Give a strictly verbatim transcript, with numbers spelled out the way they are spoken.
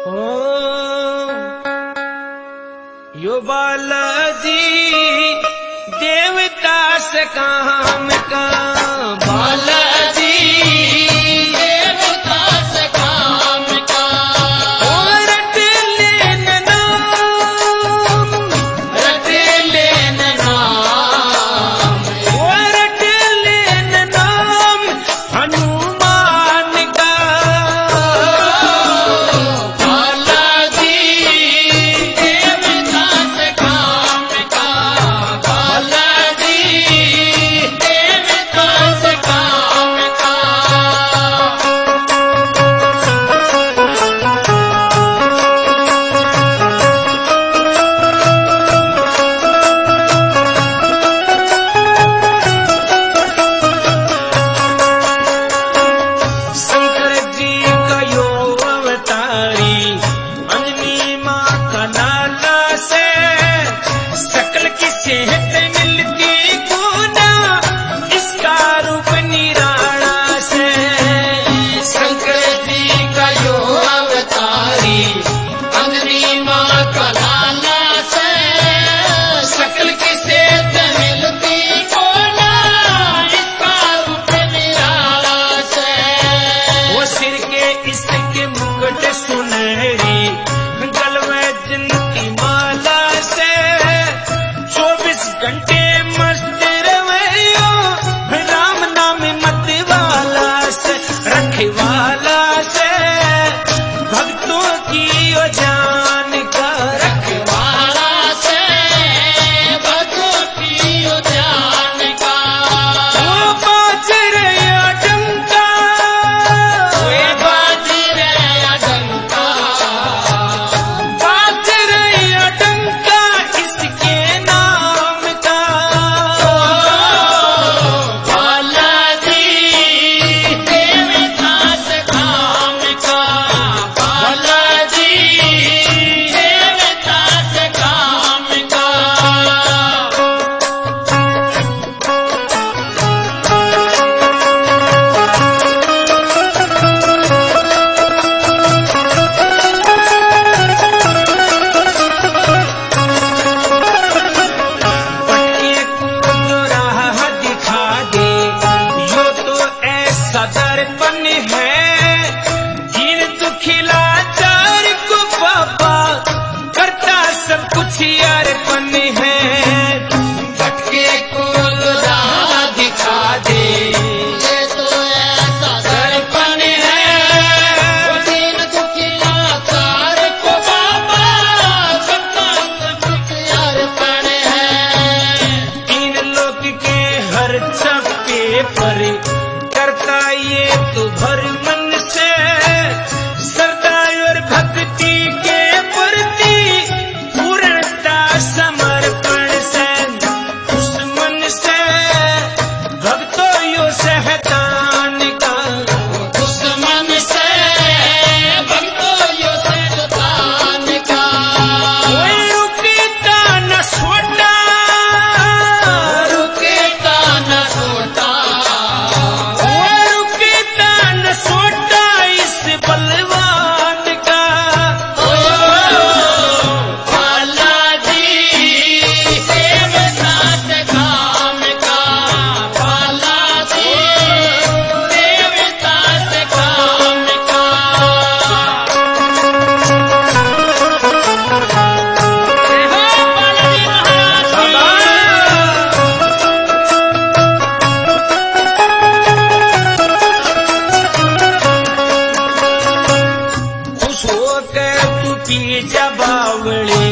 यो बालाजी देवता से काम का बालाजी देवता से काम का रट लेना नाम रट लेना नाम रट लेना नाम हनुमान का बालाजी देवता से काम का बालाजी देवता से काम का शंकर जी का यो अवतारी अंजनी माँ का लाला से सकल की सेहत मिलती गुना इसका रूप निराला से शंकर जी का यो अवतारी अंजनी माँ का लाला से सकल की सेहत मिलती गुना इसका रूप निराला से वो सिर के इसके मुकुट सुनहरी गलवे जिनकी माला से चौबीस घंटे मस्त रवैयो राम नाम मत वाला से रखवाला से भक्तों की ओ जान का रखवाला से भक्तों की ओ जान का वो बाजरया डंका वे बाजरया डंका बाजरया डंका इसके नाम का बालाजी देवता से काम का बालाजी देवता से काम का पटके को जो राह दिखा दे यो तो ऐसा दर्पण है दीन दुखिला चार को बाबा करता सब कुछ अर्पण है भटके को जो राह दिखा दे ये तो ऐसा दर्पण है दीन दुखिला चार को बाबा करता सब कुछ अर्पण है तीन लोक के हर चप्पे पर करता ये तो भर मन से श्रद्धा और भक्ति के प्रति पूर्णता समर्पण से उस मन से भक्तों यो सहतान का उस मन से भक्तों यो सहतान का कोई रुकता न सोटा रुकता न सोटा कोई रुकता न सोटा इस बलवान का बालाजी देवता से काम का बालाजी देवता से काम का जय हो बालाजी महाराज खुश होकर तू पी जा बावड़ी